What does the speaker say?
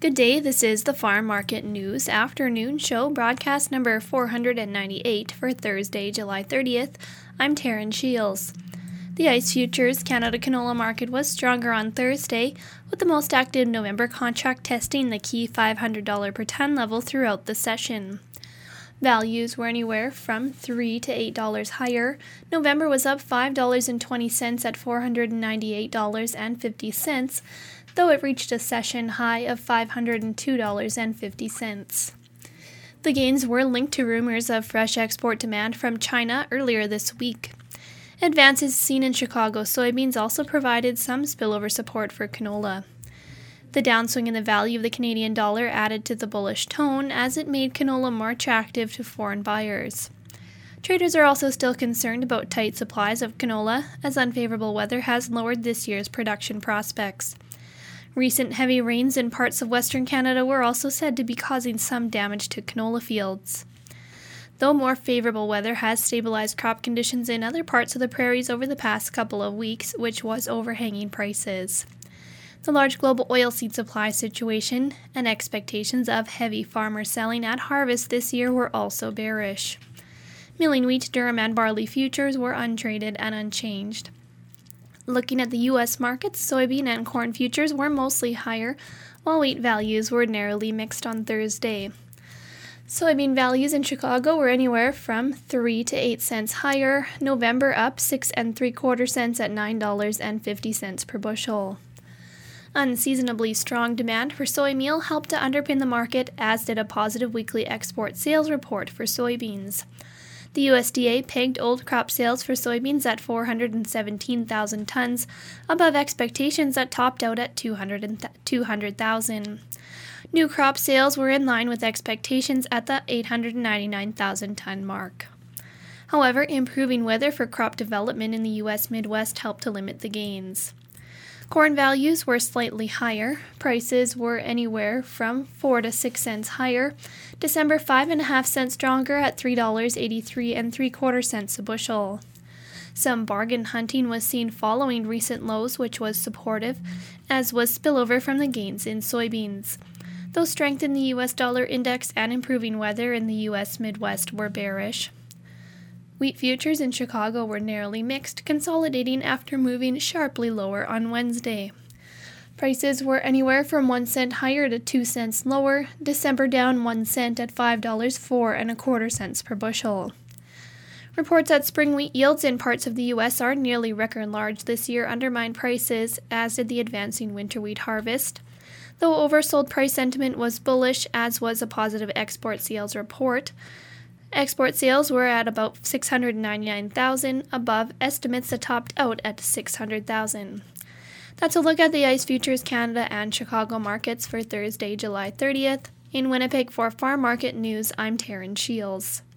Good day, this is the Farm Market News Afternoon Show, broadcast number 498 for Thursday, July 30th. I'm Taryn Shields. The ICE Futures Canada canola market was stronger on Thursday, with the most active November contract testing the key $500 per ton level throughout the session. Values were anywhere from $3 to $8 higher. November was up $5.20 at $498.50, though it reached a session high of $502.50. The gains were linked to rumors of fresh export demand from China earlier this week. Advances seen in Chicago soybeans also provided some spillover support for canola. The downswing in the value of the Canadian dollar added to the bullish tone as it made canola more attractive to foreign buyers. Traders are also still concerned about tight supplies of canola, as unfavorable weather has lowered this year's production prospects. Recent heavy rains in parts of Western Canada were also said to be causing some damage to canola fields. Though more favorable weather has stabilized crop conditions in other parts of the prairies over the past couple of weeks, which was overhanging prices. The large global oilseed supply situation and expectations of heavy farmer selling at harvest this year were also bearish. Milling wheat, durum, and barley futures were untraded and unchanged. Looking at the U.S. markets, soybean and corn futures were mostly higher, while wheat values were narrowly mixed on Thursday. Soybean values in Chicago were anywhere from 3 to 8 cents higher, November up 6 3/4 cents at $9.50 per bushel. Unseasonably strong demand for soy meal helped to underpin the market, as did a positive weekly export sales report for soybeans. The USDA pegged old crop sales for soybeans at 417,000 tons, above expectations that topped out at 200,000. New crop sales were in line with expectations at the 899,000 ton mark. However, improving weather for crop development in the U.S. Midwest helped to limit the gains. Corn values were slightly higher. Prices were anywhere from 4 to 6 cents higher. December 5.5 cents stronger at $3.83 3/4 cents a bushel. Some bargain hunting was seen following recent lows, which was supportive, as was spillover from the gains in soybeans. Though strength in the U.S. dollar index and improving weather in the U.S. Midwest were bearish. Wheat futures in Chicago were narrowly mixed, consolidating after moving sharply lower on Wednesday. Prices were anywhere from 1 cent higher to 2 cents lower, December down 1 cent at $5.04 cents per bushel. Reports that spring wheat yields in parts of the U.S. are nearly record large this year undermined prices, as did the advancing winter wheat harvest. Though oversold price sentiment was bullish, as was a positive export sales report. Export sales were at about 699,000, above estimates that topped out at 600,000. That's a look at the ICE Futures Canada and Chicago markets for Thursday, July 30th. In Winnipeg for Farm Market News, I'm Taryn Shields.